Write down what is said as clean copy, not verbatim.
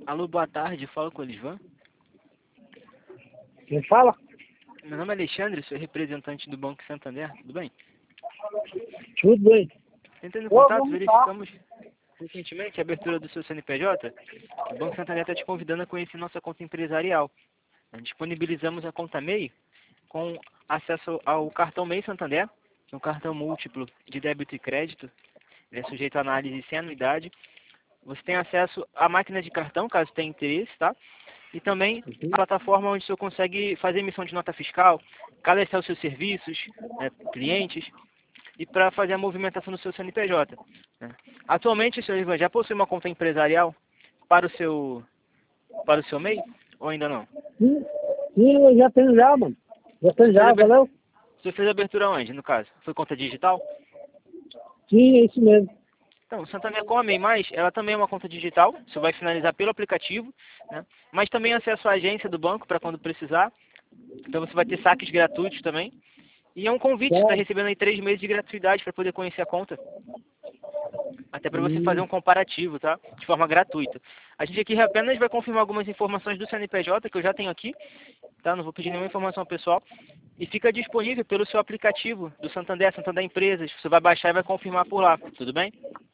Alô, boa tarde, fala com o Elisvan. Quem fala? Meu nome é Alexandre, sou representante do Banco Santander, tudo bem? Tudo bem. Tentando contato, verificamos recentemente a abertura do seu CNPJ. O Banco Santander está te convidando a conhecer nossa conta empresarial. Disponibilizamos a conta MEI com acesso ao cartão MEI Santander, que é um cartão múltiplo de débito e crédito. Ele é sujeito a análise sem anuidade. Você tem acesso à máquina de cartão, caso tenha interesse, tá? E também a plataforma onde o senhor consegue fazer emissão de nota fiscal, cadastrar os seus serviços, clientes, e para fazer a movimentação do seu CNPJ. Né? Atualmente, senhor Ivan, já possui uma conta empresarial para o seu MEI? Ou ainda não? Sim, eu já tenho já, mano. Já tenho já, valeu? O senhor fez a abertura onde, no caso? Foi conta digital? Sim, é isso mesmo. Então, o Santander com a MEI+, ela também é uma conta digital, você vai finalizar pelo aplicativo, né? Mas também acesso à agência do banco para quando precisar. Então você vai ter saques gratuitos também. E é um convite, você está recebendo aí 3 meses de gratuidade para poder conhecer a conta. Até para você fazer um comparativo, tá? De forma gratuita. A gente aqui apenas vai confirmar algumas informações do CNPJ, que eu já tenho aqui, tá? Não vou pedir nenhuma informação pessoal. E fica disponível pelo seu aplicativo do Santander, Santander Empresas. Você vai baixar e vai confirmar por lá, tudo bem?